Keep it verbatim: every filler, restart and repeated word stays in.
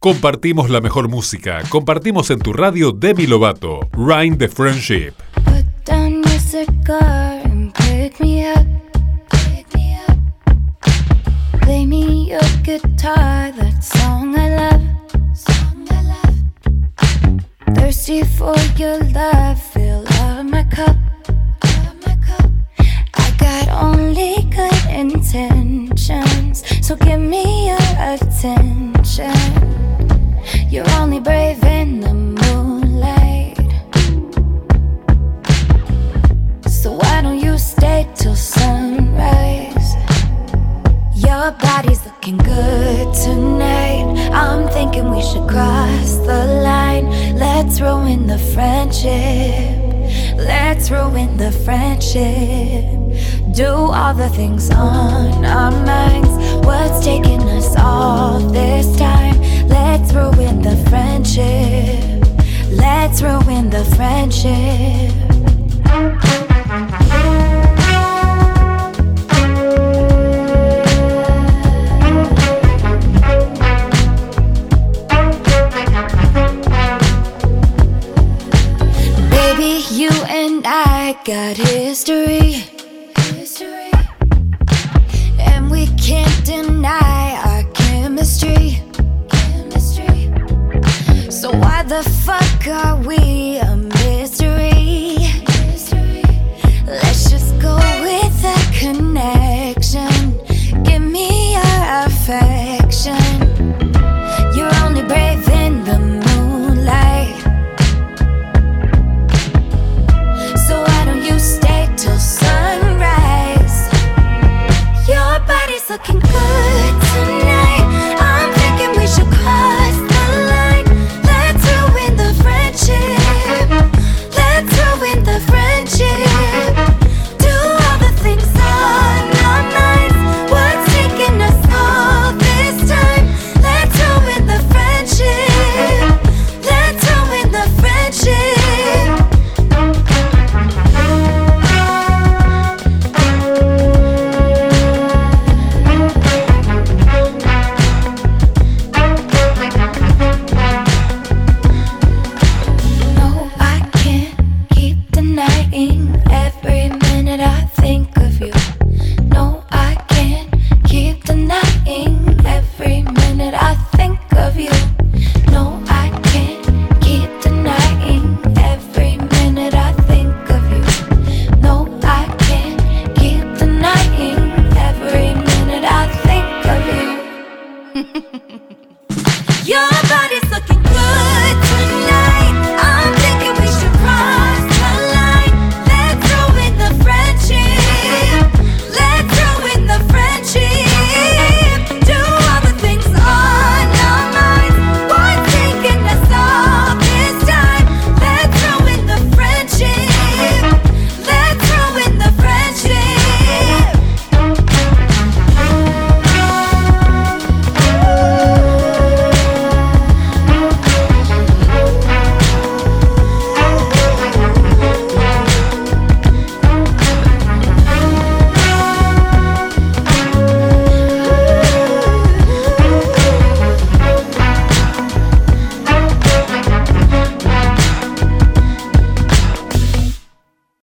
Compartimos la mejor música. Compartimos en tu radio Demi Lovato, Rhyme the Friendship. Put down your cigar and pick me up. Pick me up. Play me your guitar, that song I love. Song I love. Thirsty for your love, fill up my cup. Got only good intentions, so give me your attention. You're only brave in the moonlight, so why don't you stay till sunrise? Your body's looking good tonight. I'm thinking we should cross the line. Let's ruin the friendship. Let's ruin the friendship. Do all the things on our minds. What's taking us all this time? Let's ruin the friendship. Let's ruin the friendship. Baby, you and I got history. We can't deny our chemistry. Chemistry. So why the fuck are we a mystery? Mystery. Let's just go with the connection. Give me your affection. You're only brave in the moonlight, so why don't you stay till sunrise? Your body's looking good tonight. I'm thinking we should cross the line. Let's ruin the friendship. Let's ruin the friendship. Do all the things on our minds. What's taking us all this time? Let's ruin the friendship. Let's ruin the friendship. Every minute I think of you. No, I can't keep denying. Every minute I think of you. No, I can't keep denying. Every minute I think of you. No, I can't keep denying. Every minute I think of you. Your body's looking